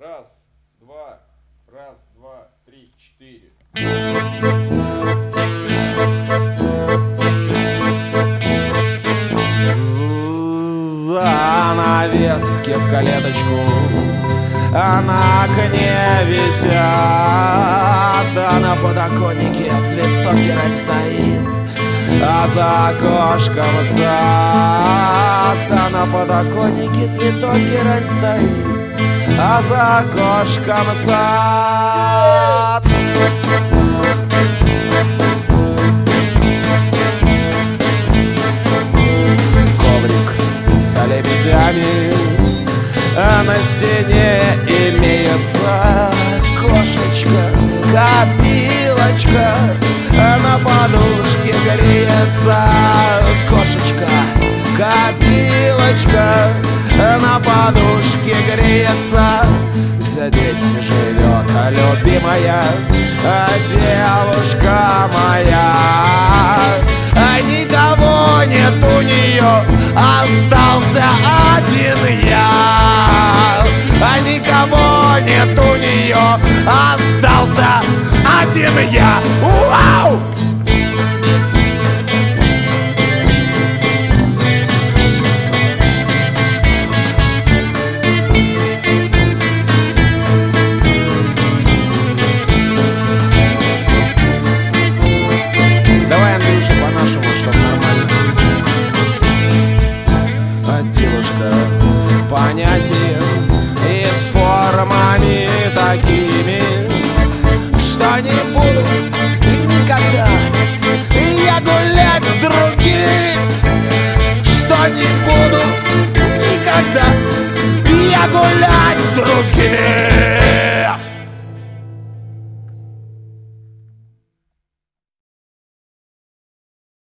Раз, два, три, четыре. Занавески в клеточку, а на окне висят, а на подоконнике цветок герань стоит, а за окошком сад, а на подоконнике цветок герань стоит, а за окошком сад. Коврик с лебедями, а на стене имеется кошечка, копилочка, а на подушке греется кошечка, копилочка, а на подушке греется. Здесь живет любимая девушка моя, а никого нет у нее, остался один я. А никого нет у нее, остался один я. Вау! Давай, Андрюша, по-нашему, чтоб нормально. А девушка с понятием и с формами такими, что не буду никогда я гулять с другими, что не буду никогда я гулять с другими.